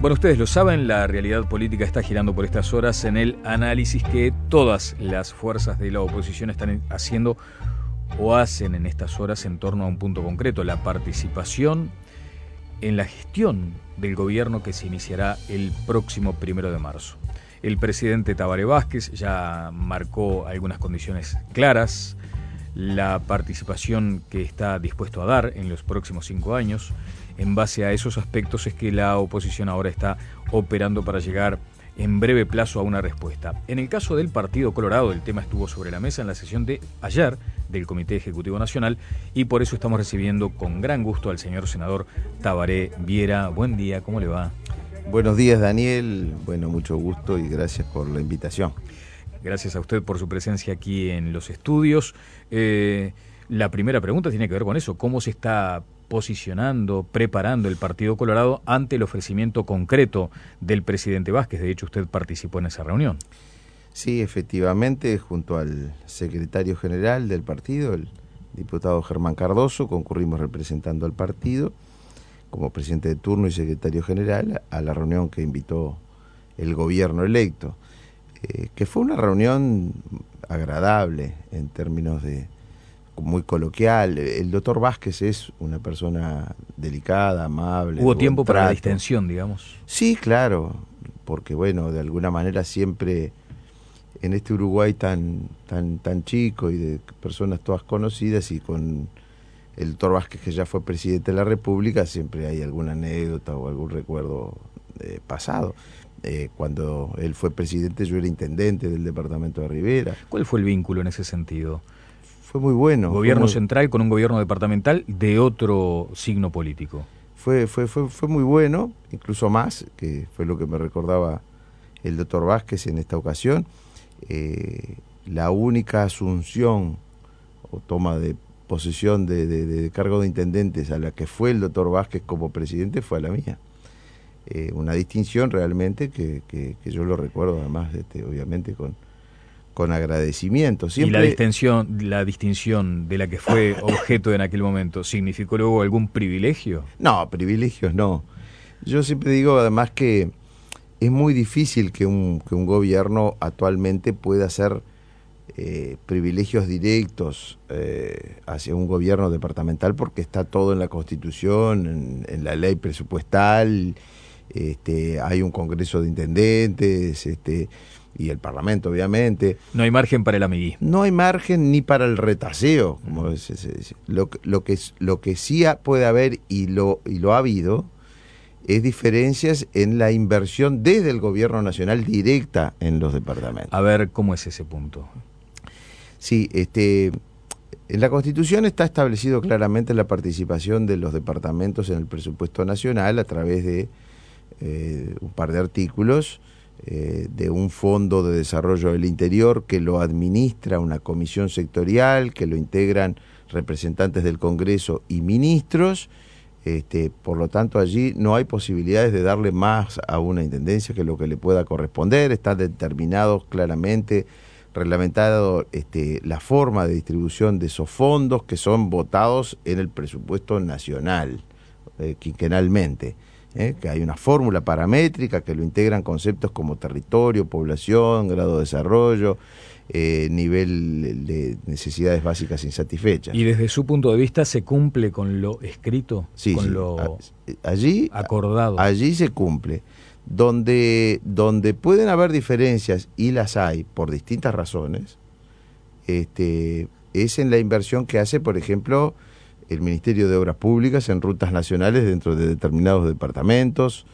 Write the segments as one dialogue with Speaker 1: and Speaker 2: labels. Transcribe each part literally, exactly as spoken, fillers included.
Speaker 1: Bueno, ustedes lo saben, la realidad política está girando por estas horas en el análisis que todas las fuerzas de la oposición están haciendo o hacen en estas horas en torno a un punto concreto, la participación en la gestión del gobierno que se iniciará el próximo primero de marzo. El presidente Tabaré Vázquez ya marcó algunas condiciones claras, la participación que está dispuesto a dar en los próximos cinco años. En base a esos aspectos es que la oposición ahora está operando para llegar en breve plazo a una respuesta. En el caso del Partido Colorado, el tema estuvo sobre la mesa en la sesión de ayer del Comité Ejecutivo Nacional y por eso estamos recibiendo con gran gusto al señor senador Tabaré Viera. Buen día, ¿cómo le va?
Speaker 2: Buenos días, Daniel. Bueno, mucho gusto y gracias por la invitación.
Speaker 1: Gracias a usted por su presencia aquí en los estudios. Eh, la primera pregunta tiene que ver con eso, ¿cómo se está posicionando, preparando el Partido Colorado ante el ofrecimiento concreto del presidente Vázquez? De hecho, usted participó en esa reunión.
Speaker 2: Sí, efectivamente, junto al secretario general del partido, el diputado Germán Cardoso, concurrimos representando al partido como presidente de turno y secretario general a la reunión que invitó el gobierno electo, eh, que fue una reunión agradable en términos de muy coloquial. El doctor Vázquez es una persona delicada, amable.
Speaker 1: ¿Hubo tiempo para la distensión, digamos?
Speaker 2: Sí, claro, porque bueno, de alguna manera siempre en este Uruguay tan tan tan chico y de personas todas conocidas y con el doctor Vázquez que ya fue presidente de la República, siempre hay alguna anécdota o algún recuerdo eh, pasado. Eh, cuando él fue presidente yo era intendente del departamento de Rivera.
Speaker 1: ¿Cuál fue el vínculo en ese sentido?
Speaker 2: Fue muy bueno.
Speaker 1: Gobierno
Speaker 2: muy...
Speaker 1: central con un gobierno departamental de otro signo político.
Speaker 2: Fue, fue, fue, fue muy bueno, incluso más, que fue lo que me recordaba el doctor Vázquez en esta ocasión. Eh, la única asunción o toma de posesión de, de, de cargo de intendentes a la que fue el doctor Vázquez como presidente fue a la mía. Eh, una distinción realmente que, que, que yo lo recuerdo además, este, obviamente, con... con agradecimiento. Siempre...
Speaker 1: ¿Y la distinción, la distinción de la que fue objeto en aquel momento, significó luego algún privilegio?
Speaker 2: No, privilegios no. Yo siempre digo además que es muy difícil que un, que un gobierno actualmente pueda hacer eh, privilegios directos eh, hacia un gobierno departamental porque está todo en la Constitución, en, en la ley presupuestal, este, hay un Congreso de Intendentes, este, y el Parlamento, obviamente.
Speaker 1: No hay margen para el amiguismo.
Speaker 2: No hay margen ni para el retaseo, como se dice. Lo, lo, que, lo que sí puede haber, y lo, y lo ha habido, es diferencias en la inversión desde el gobierno nacional directa en los departamentos.
Speaker 1: A ver, ¿cómo es ese punto?
Speaker 2: Sí, este, en la Constitución está establecido claramente la participación de los departamentos en el presupuesto nacional a través de eh, un par de artículos, Eh, de un fondo de desarrollo del interior que lo administra una comisión sectorial, que lo integran representantes del Congreso y ministros. Este, por lo tanto, allí no hay posibilidades de darle más a una intendencia que lo que le pueda corresponder. Está determinado claramente, reglamentado este, la forma de distribución de esos fondos que son votados en el presupuesto nacional, eh, quinquenalmente. ¿Eh? Que hay una fórmula paramétrica que lo integran conceptos como territorio, población, grado de desarrollo, eh, nivel de necesidades básicas insatisfechas.
Speaker 1: ¿Y desde su punto de vista se cumple con lo escrito?
Speaker 2: Sí,
Speaker 1: con
Speaker 2: sí.
Speaker 1: lo
Speaker 2: allí,
Speaker 1: acordado.
Speaker 2: Allí se cumple. Donde, donde pueden haber diferencias, y las hay por distintas razones, este, es en la inversión que hace, por ejemplo, el Ministerio de Obras Públicas en rutas nacionales dentro de determinados departamentos,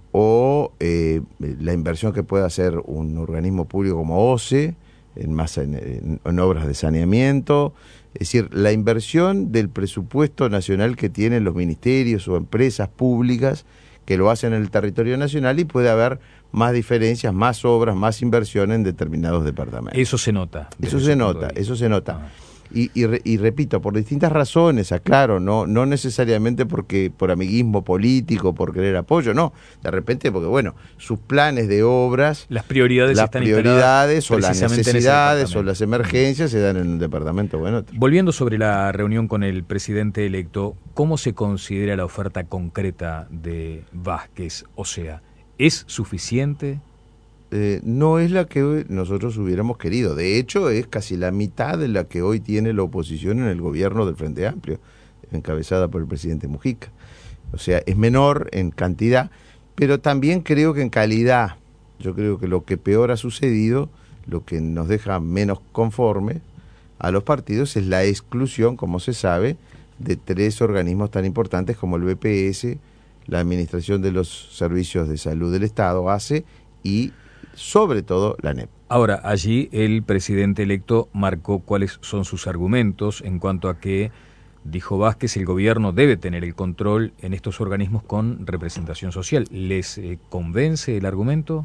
Speaker 2: o eh, la inversión que puede hacer un organismo público como O C E, en, más en, en, en obras de saneamiento. Es decir, la inversión del presupuesto nacional que tienen los ministerios o empresas públicas que lo hacen en el territorio nacional, y puede haber más diferencias, más obras, más inversión en determinados departamentos.
Speaker 1: Eso se nota.
Speaker 2: Eso se nota, eso se nota. Ah. Y, y, y repito, por distintas razones, aclaro, no, no necesariamente porque por amiguismo político, por querer apoyo, no, de repente porque, bueno, sus planes de obras,
Speaker 1: las prioridades,
Speaker 2: las
Speaker 1: están
Speaker 2: prioridades o las necesidades o las emergencias se dan en un departamento o en otro.
Speaker 1: Volviendo sobre la reunión con el presidente electo, ¿cómo se considera la oferta concreta de Vázquez? O sea, ¿Es suficiente?
Speaker 2: Eh, no es la que nosotros hubiéramos querido. De hecho, es casi la mitad de la que hoy tiene la oposición en el gobierno del Frente Amplio, encabezada por el presidente Mujica. O sea, es menor en cantidad, pero también creo que en calidad. Yo creo que lo que peor ha sucedido, lo que nos deja menos conformes a los partidos, es la exclusión, como se sabe, de tres organismos tan importantes como el B P S, la Administración de los Servicios de Salud del Estado, A C E, y sobre todo la A N E P.
Speaker 1: Ahora, allí el presidente electo marcó cuáles son sus argumentos en cuanto a que, dijo Vázquez, el gobierno debe tener el control en estos organismos con representación social. ¿Les eh, convence el argumento?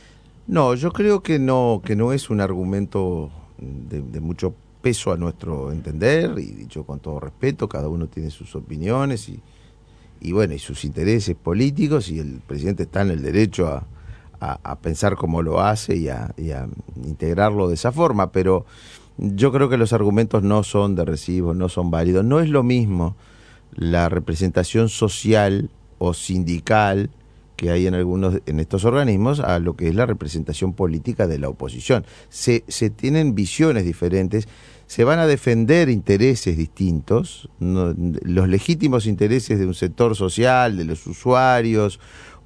Speaker 2: No, yo creo que no, que no es un argumento de, de mucho peso a nuestro entender, y dicho con todo respeto, cada uno tiene sus opiniones y, y bueno, y sus intereses políticos, y el presidente está en el derecho a A, a pensar cómo lo hace y a, y a integrarlo de esa forma, pero yo creo que los argumentos no son de recibo, no son válidos. No es lo mismo la representación social o sindical que hay en algunos en estos organismos a lo que es la representación política de la oposición. Se, se tienen visiones diferentes, se van a defender intereses distintos, no, los legítimos intereses de un sector social, de los usuarios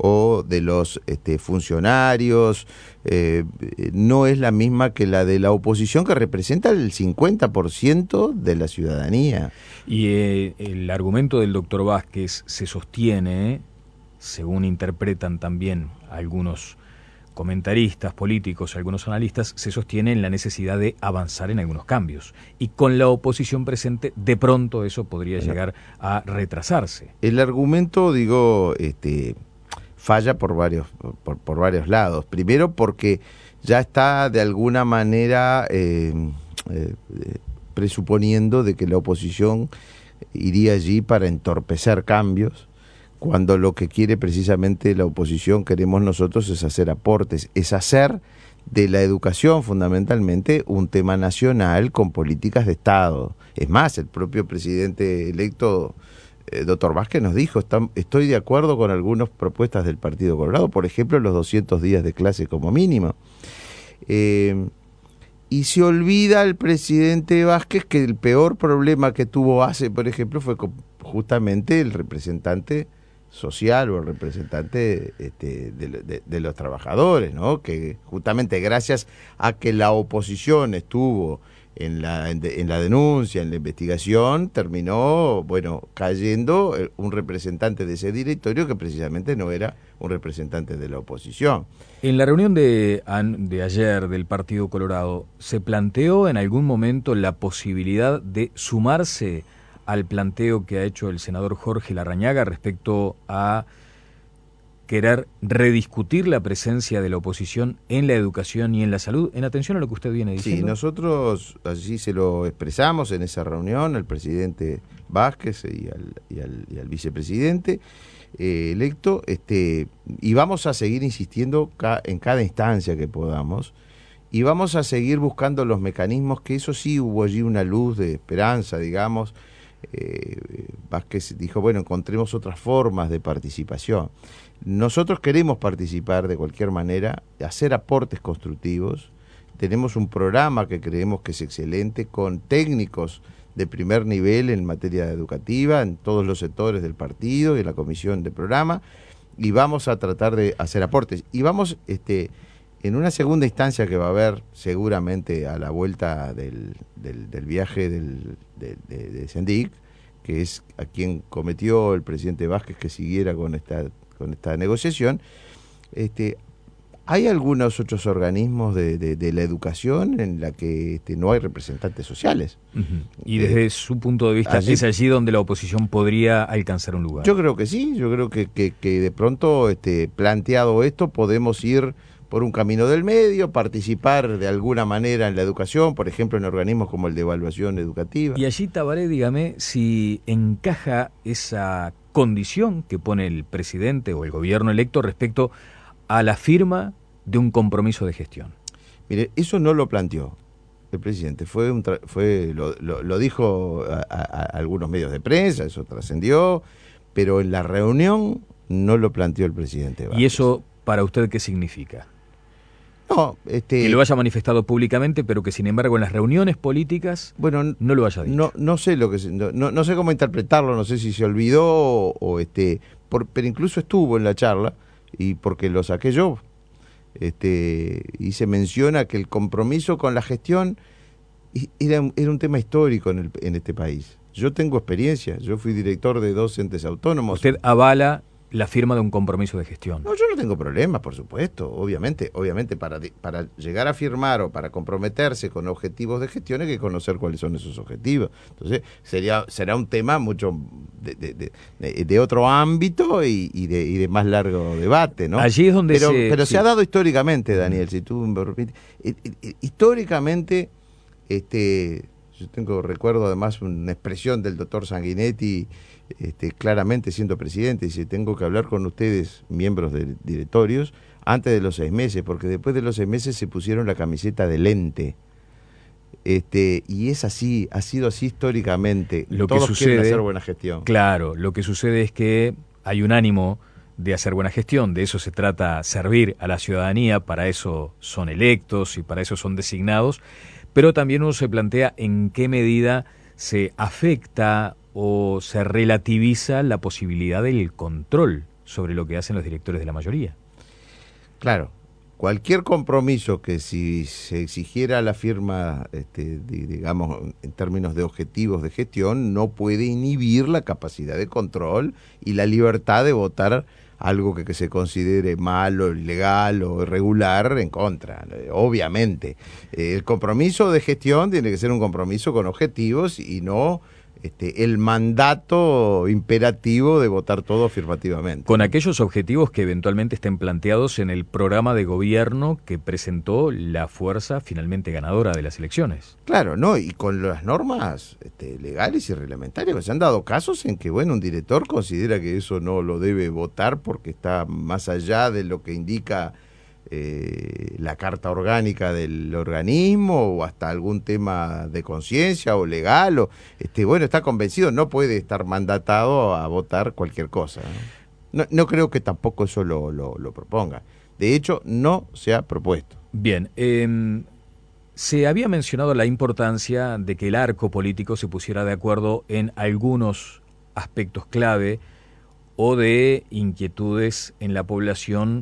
Speaker 2: o de los este, funcionarios, eh, no es la misma que la de la oposición, que representa el cincuenta por ciento de la ciudadanía.
Speaker 1: Y eh, el argumento del doctor Vázquez se sostiene, según interpretan también algunos comentaristas políticos, algunos analistas, se sostiene en la necesidad de avanzar en algunos cambios. Y con la oposición presente, de pronto eso podría llegar a retrasarse.
Speaker 2: El argumento, digo, este... falla por varios por, por varios lados. Primero porque ya está de alguna manera eh, eh, presuponiendo de que la oposición iría allí para entorpecer cambios, cuando lo que quiere precisamente la oposición, queremos nosotros, es hacer aportes, es hacer de la educación fundamentalmente un tema nacional con políticas de Estado. Es más, el propio presidente electo, Eh, doctor Vázquez, nos dijo, está, estoy de acuerdo con algunas propuestas del Partido Colorado, por ejemplo, los doscientos días de clase como mínimo. Eh, y se olvida el presidente Vázquez que el peor problema que tuvo A C E, por ejemplo, fue justamente el representante social o el representante este, de, de, de los trabajadores, ¿no? Que justamente gracias a que la oposición estuvo en la, en, de, en la denuncia, en la investigación, terminó, bueno, cayendo un representante de ese directorio que precisamente no era un representante de la oposición.
Speaker 1: En la reunión de, de ayer del Partido Colorado, ¿se planteó en algún momento la posibilidad de sumarse al planteo que ha hecho el senador Jorge Larrañaga respecto a querer rediscutir la presencia de la oposición en la educación y en la salud, en atención a lo que usted viene diciendo?
Speaker 2: Sí, nosotros allí se lo expresamos en esa reunión al presidente Vázquez y al, y al, y al vicepresidente eh, electo, este, y vamos a seguir insistiendo ca en cada instancia que podamos, y vamos a seguir buscando los mecanismos, que eso sí hubo allí una luz de esperanza, digamos. Eh, Vázquez dijo, bueno, encontremos otras formas de participación. Nosotros queremos participar de cualquier manera, hacer aportes constructivos. Tenemos un programa que creemos que es excelente, con técnicos de primer nivel en materia educativa, en todos los sectores del partido y en la comisión de programa, y vamos a tratar de hacer aportes. Y vamos, este, en una segunda instancia que va a haber seguramente a la vuelta del, del, del viaje del, de, de, de Sendic, que es a quien cometió el presidente Vázquez que siguiera con esta con esta negociación, este, hay algunos otros organismos de, de, de la educación en la que este, no hay representantes sociales.
Speaker 1: Uh-huh. Y desde eh, su punto de vista, allí, ¿es allí donde la oposición podría alcanzar un lugar?
Speaker 2: Yo creo que sí, yo creo que, que, que de pronto, este, planteado esto, podemos ir por un camino del medio, participar de alguna manera en la educación, por ejemplo en organismos como el de evaluación educativa.
Speaker 1: Y allí, Tabaré, dígame si encaja esa condición que pone el presidente o el gobierno electo respecto a la firma de un compromiso de gestión.
Speaker 2: Mire, eso no lo planteó el presidente, fue un tra- fue lo, lo, lo dijo a, a, a algunos medios de prensa, eso trascendió, pero en la reunión no lo planteó el presidente Vázquez.
Speaker 1: Y eso ¿para usted qué significa?
Speaker 2: No, este...
Speaker 1: Que lo haya manifestado públicamente, pero que sin embargo en las reuniones políticas
Speaker 2: bueno,
Speaker 1: no lo haya dicho.
Speaker 2: No, no sé lo que no, no sé cómo interpretarlo, no sé si se olvidó o, o este, por, pero incluso estuvo en la charla y porque lo saqué yo, este, y se menciona que el compromiso con la gestión era, era un tema histórico en, el, en este país. Yo tengo experiencia, yo fui director de dos entes autónomos.
Speaker 1: ¿Usted avala la firma de un compromiso de gestión?
Speaker 2: No, yo no tengo problemas, por supuesto, obviamente, obviamente para, para llegar a firmar o para comprometerse con objetivos de gestión hay que conocer cuáles son esos objetivos. Entonces sería será un tema mucho de, de, de, de otro ámbito y, y, de, y de más largo debate, ¿no?
Speaker 1: Allí es donde
Speaker 2: pero,
Speaker 1: se...
Speaker 2: Pero
Speaker 1: sí.
Speaker 2: se ha dado históricamente, Daniel, si tú me repites, históricamente, este, yo tengo recuerdo además una expresión del doctor Sanguinetti, Este, claramente siendo presidente, dice, tengo que hablar con ustedes, miembros de directorios, antes de los seis meses, porque después de los seis meses se pusieron la camiseta de lente. Este, y es así, ha sido así históricamente.
Speaker 1: Lo
Speaker 2: Todos
Speaker 1: que sucede,
Speaker 2: quieren hacer buena gestión.
Speaker 1: Claro, lo que sucede es que hay un ánimo de hacer buena gestión, de eso se trata, servir a la ciudadanía, para eso son electos y para eso son designados, pero también uno se plantea en qué medida se afecta o se relativiza la posibilidad del control sobre lo que hacen los directores de la mayoría.
Speaker 2: Claro, cualquier compromiso que si se exigiera la firma, este, digamos, en términos de objetivos de gestión, no puede inhibir la capacidad de control y la libertad de votar algo que, que se considere malo, ilegal o irregular en contra, obviamente. Eh, el compromiso de gestión tiene que ser un compromiso con objetivos y no este, el mandato imperativo de votar todo afirmativamente.
Speaker 1: Con aquellos objetivos que eventualmente estén planteados en el programa de gobierno que presentó la fuerza finalmente ganadora de las elecciones.
Speaker 2: Claro, ¿no? Y con las normas este, legales y reglamentarias, se han dado casos en que, bueno, un director considera que eso no lo debe votar porque está más allá de lo que indica eh, la carta orgánica del organismo o hasta algún tema de conciencia o legal, o este, bueno, está convencido, no puede estar mandatado a votar cualquier cosa, ¿no? No, no creo que tampoco eso lo, lo, lo proponga. De hecho, no se ha propuesto.
Speaker 1: Bien, eh, se había mencionado la importancia de que el arco político se pusiera de acuerdo en algunos aspectos clave o de inquietudes en la población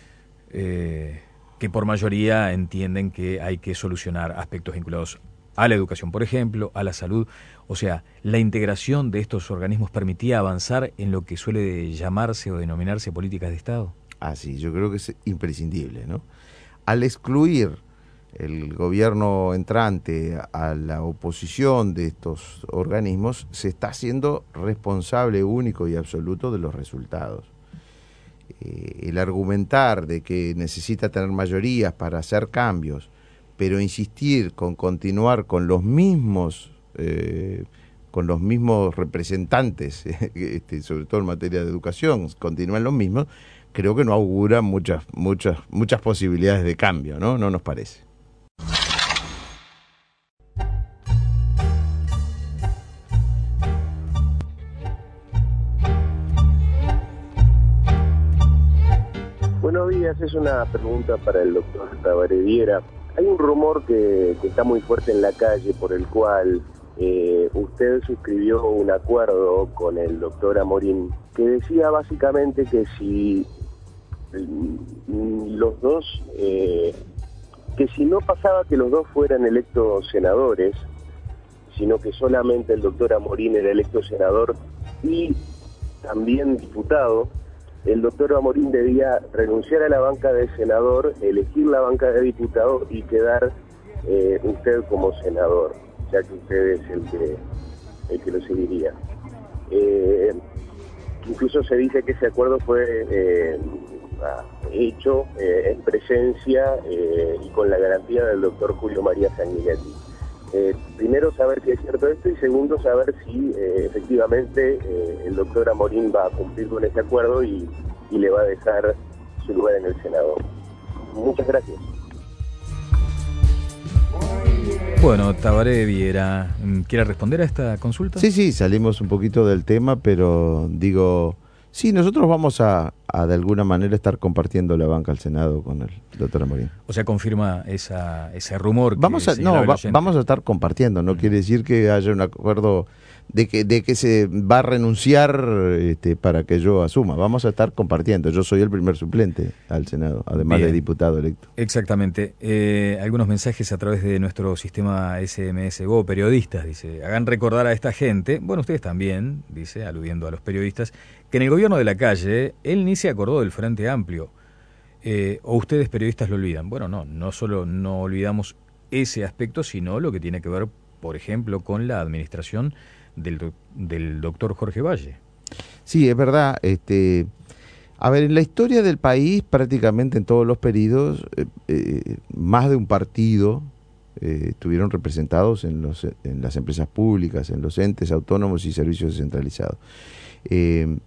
Speaker 1: eh, que por mayoría entienden que hay que solucionar aspectos vinculados a la educación, por ejemplo, a la salud. O sea, la integración de estos organismos permitía avanzar en lo que suele llamarse o denominarse políticas de Estado.
Speaker 2: Ah, sí, yo creo que es imprescindible, ¿no? Al excluir el gobierno entrante a la oposición de estos organismos, se está haciendo responsable único y absoluto de los resultados. Eh, el argumentar de que necesita tener mayorías para hacer cambios, pero insistir con continuar con los mismos eh, con los mismos representantes, este, sobre todo en materia de educación, continúan los mismos, creo que no augura muchas muchas muchas posibilidades de cambio, ¿no? No nos parece.
Speaker 3: Buenos días, es una pregunta para el doctor Tabaré Viera. Hay un rumor que, que está muy fuerte en la calle por el cual eh, usted suscribió un acuerdo con el doctor Amorín que decía básicamente que si los dos, eh, que si no pasaba que los dos fueran electos senadores, sino que solamente el doctor Amorín era electo senador y también diputado, el doctor Amorín debía renunciar a la banca de senador, elegir la banca de diputado y quedar eh, usted como senador, ya que usted es el que, el que lo seguiría. Eh, incluso se dice que ese acuerdo fue eh, hecho eh, en presencia eh, y con la garantía del doctor Julio María Sanguinetti. Eh, primero, saber si es cierto esto y segundo, saber si eh, efectivamente eh, el doctor Amorín va a cumplir con ese acuerdo y, y le va a dejar su lugar en el Senado. Muchas gracias.
Speaker 1: Bueno, Tabaré Viera, ¿quiere responder a esta consulta?
Speaker 2: Sí, sí, salimos un poquito del tema, pero digo, Sí, nosotros vamos a, a de alguna manera estar compartiendo la banca al Senado con el doctor Amorín.
Speaker 1: O sea, confirma esa, ese rumor.
Speaker 2: Vamos
Speaker 1: que
Speaker 2: a, no, va, vamos a estar compartiendo, no mm. quiere decir que haya un acuerdo de que, de que se va a renunciar este, para que yo asuma. Vamos a estar compartiendo. Yo soy el primer suplente al Senado, además Bien. de diputado electo.
Speaker 1: Exactamente. Eh, algunos mensajes a través de nuestro sistema S M S Go, periodistas, dice, hagan recordar a esta gente, bueno, ustedes también, dice, aludiendo a los periodistas, que en el gobierno de Lacalle, él ni se acordó del Frente Amplio. Eh, o ustedes periodistas lo olvidan. Bueno, no, no solo no olvidamos ese aspecto, sino lo que tiene que ver, por ejemplo, con la administración del, do, del doctor Jorge Valle.
Speaker 2: Sí, es verdad. Este, a ver, en la historia del país, prácticamente en todos los periodos, eh, eh, más de un partido eh, estuvieron representados en, los, en las empresas públicas, en los entes autónomos y servicios descentralizados. Eh,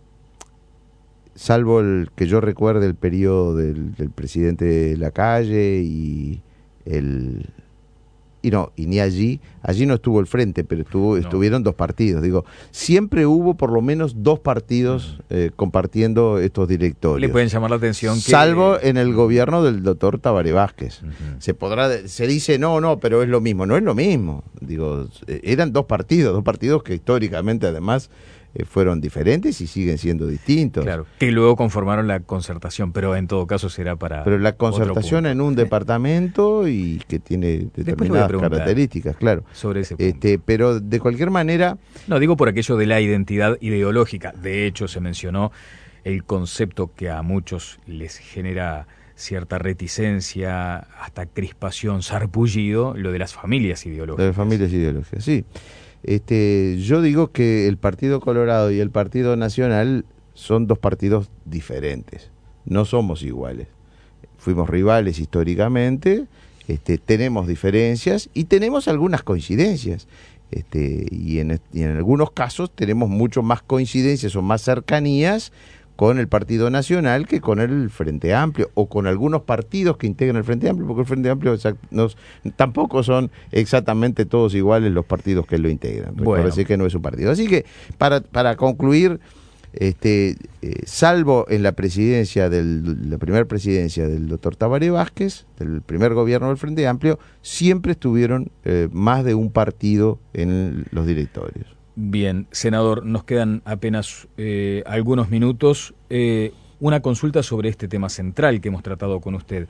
Speaker 2: salvo el que yo recuerde el periodo del, del presidente Lacalle y el... Y no, y ni allí, allí no estuvo el Frente, pero estuvo, no. estuvieron dos partidos. Digo, siempre hubo por lo menos dos partidos uh-huh. eh, compartiendo estos directorios.
Speaker 1: Le pueden llamar la atención que...
Speaker 2: Salvo en el gobierno del doctor Tabaré Vázquez. Uh-huh. Se podrá, se dice, no, no, pero es lo mismo. No es lo mismo. Digo, eran dos partidos, dos partidos que históricamente además eh, fueron diferentes y siguen siendo distintos.
Speaker 1: Claro, que luego conformaron la concertación, pero en todo caso será para...
Speaker 2: Pero la concertación en un departamento y que tiene determinadas características, claro.
Speaker 1: Sobre ese punto.
Speaker 2: Este, pero de cualquier manera...
Speaker 1: No, digo por aquello de la identidad ideológica. De hecho, se mencionó el concepto que a muchos les genera cierta reticencia, hasta crispación, sarpullido, lo de las familias ideológicas.
Speaker 2: De las familias ideológicas, sí. Este, yo digo que el Partido Colorado y el Partido Nacional son dos partidos diferentes, no somos iguales. Fuimos rivales históricamente, este, tenemos diferencias y tenemos algunas coincidencias. Este, y, en, y en algunos casos tenemos mucho más coincidencias o más cercanías con el Partido Nacional que con el Frente Amplio, o con algunos partidos que integran el Frente Amplio, porque el Frente Amplio nos, tampoco son exactamente todos iguales los partidos que lo integran. Bueno. Parece que no es un partido. Así que, para, para concluir, este, eh, salvo en la presidencia del, la primera presidencia del doctor Tabaré Vázquez, del primer gobierno del Frente Amplio, siempre estuvieron eh, más de un partido en los directorios.
Speaker 1: Bien, senador, nos quedan apenas eh, algunos minutos. Eh, una consulta sobre este tema central que hemos tratado con usted.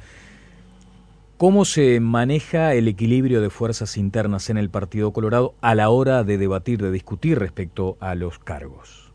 Speaker 1: ¿Cómo se maneja el equilibrio de fuerzas internas en el Partido Colorado a la hora de debatir, de discutir respecto a los cargos?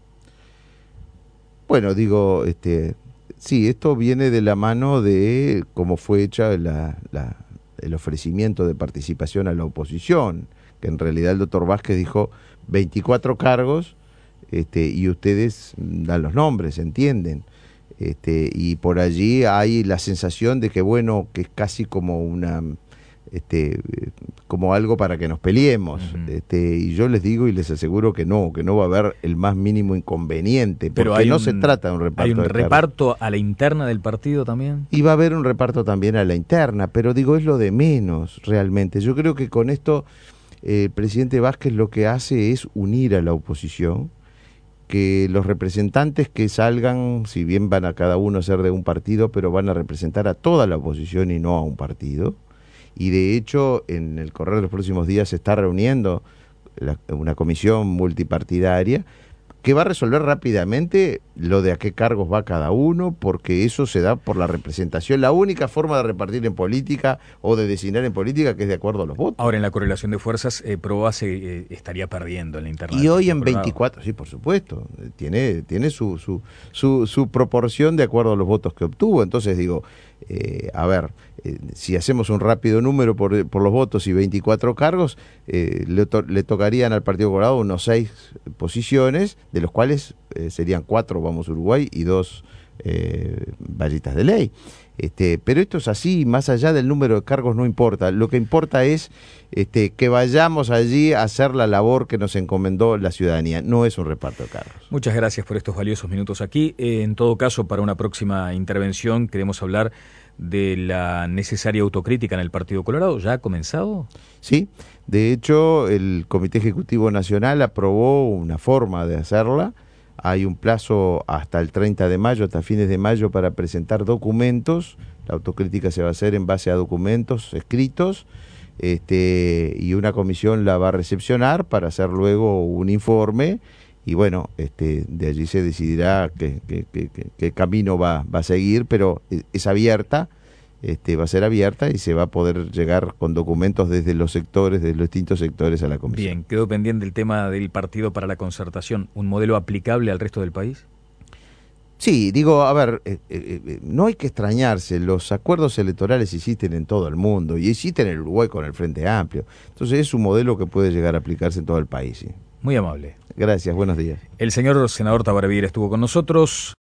Speaker 2: Bueno, digo, este, sí, esto viene de la mano de cómo fue hecha la, la, el ofrecimiento de participación a la oposición, que en realidad el doctor Vázquez dijo veinticuatro cargos, este, y ustedes dan los nombres, entienden, este, y por allí hay la sensación de que, bueno, que es casi como una, este, como algo para que nos peleemos, uh-huh. este, y yo les digo y les aseguro que no, que no va a haber el más mínimo inconveniente, porque Pero hay no un, se trata de un reparto.
Speaker 1: ¿Hay un
Speaker 2: de
Speaker 1: reparto cargos. A la interna del partido también?
Speaker 2: Y va a haber un reparto también a la interna, pero digo, es lo de menos realmente. Yo creo que con esto el presidente Vázquez lo que hace es unir a la oposición, que los representantes que salgan, si bien van a cada uno ser de un partido, pero van a representar a toda la oposición y no a un partido. Y de hecho, en el correr de los próximos días se está reuniendo la, una comisión multipartidaria que va a resolver rápidamente lo de a qué cargos va cada uno, porque eso se da por la representación. La única forma de repartir en política o de designar en política que es de acuerdo a los votos.
Speaker 1: Ahora, en la correlación de fuerzas, eh, Proa se eh, estaría perdiendo en la interna.
Speaker 2: Y hoy en veinticuatro, sí, por supuesto, tiene, tiene su, su, su, su proporción de acuerdo a los votos que obtuvo. Entonces digo, eh, a ver, eh, si hacemos un rápido número por, por los votos y veinticuatro cargos, eh, le, to le tocarían al Partido Colorado unos seis posiciones, de los cuales eh, serían cuatro Vamos Uruguay y dos eh, Vallitas de Ley. Este, pero esto es así, más allá del número de cargos no importa. Lo que importa es este, que vayamos allí a hacer la labor que nos encomendó la ciudadanía. No es un reparto de cargos.
Speaker 1: Muchas gracias por estos valiosos minutos aquí. Eh, en todo caso, para una próxima intervención queremos hablar de la necesaria autocrítica en el Partido Colorado. ¿Ya ha comenzado?
Speaker 2: Sí, de hecho el Comité Ejecutivo Nacional aprobó una forma de hacerla Hay un plazo hasta el treinta de mayo, hasta fines de mayo, para presentar documentos. La autocrítica se va a hacer en base a documentos escritos, este, y una comisión la va a recepcionar para hacer luego un informe, y bueno, este, de allí se decidirá qué, qué, qué, qué camino va, va a seguir, pero es abierta, este, va a ser abierta y se va a poder llegar con documentos desde los sectores, desde los distintos sectores a la comisión.
Speaker 1: Bien, quedó pendiente el tema del Partido para la Concertación, ¿un modelo aplicable al resto del país?
Speaker 2: Sí, digo, a ver, eh, eh, no hay que extrañarse, los acuerdos electorales existen en todo el mundo y existen en el Uruguay con el Frente Amplio, entonces es un modelo que puede llegar a aplicarse en todo el país. ¿Sí?
Speaker 1: Muy amable.
Speaker 2: Gracias, buenos días.
Speaker 1: El señor senador Tabaré Vieira estuvo con nosotros.